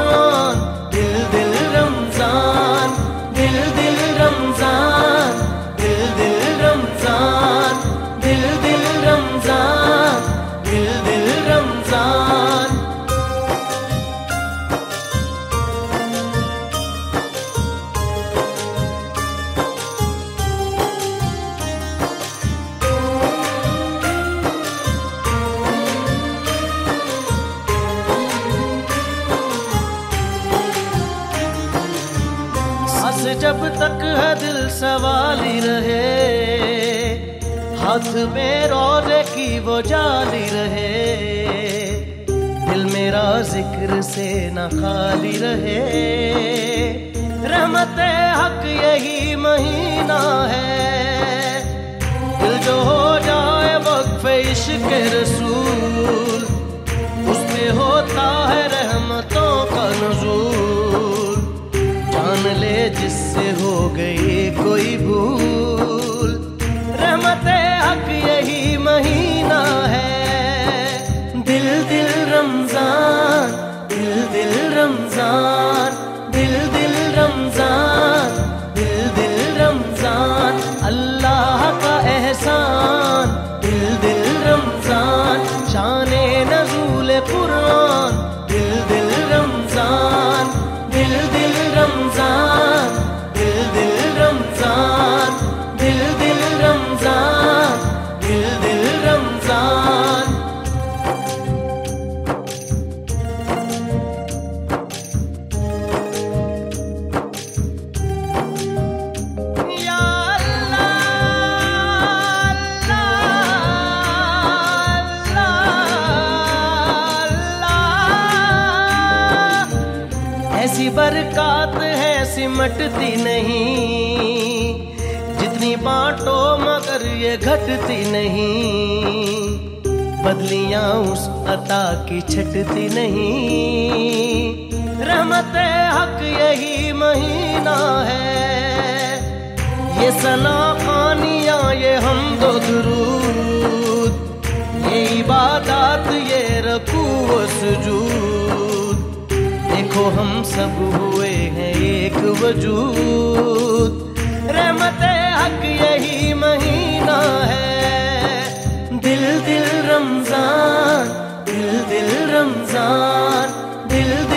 कुरान, दिल दिल रमजान, दिल दिल रमजान, दिल दिल रमजान, दिल दिल रमजान, दिल दिल रमजान। जब तक है दिल सवाली रहे, हाथ में रोज़े की वो जाली रहे, दिल मेरा जिक्र से न खाली रहे। रहमते हक यही महीना है, दिल जो हो जाए वक्फ़े इश्क़ रसूल, उसमें होता है रहमतों का नुज़ूल। जान ले जिससे हो गई कोई भूल, रहमते हक यही महीना है। दिल दिल रमजान, दिल दिल रमजान, दिल दिल रमजान, दिल दिल रमजान, अल्लाह का एहसान। दिल दिल रमजान, शाने नज़ूल कुरान, दिल दिल रमजान, दिल दिल रमजान, दिल दिल रमजान, दिल दिल रमजान, दिल दिल रमजान। या अल्लाह, ऐसी बरक़ात है सिमटती नहीं, जितनी बांटो मगर ये घटती नहीं, बदलियां उस अता की छटती नहीं। रहमते हक यही महीना है, ये सना खानियां, ये हमदो दुरूद, ये इबादत, ये रकू व सुजूद। देखो हम सब हुए हैं एक वजूद, रहमते हक यही महीना है। दिल दिल रमजान, दिल दिल रमजान, दिल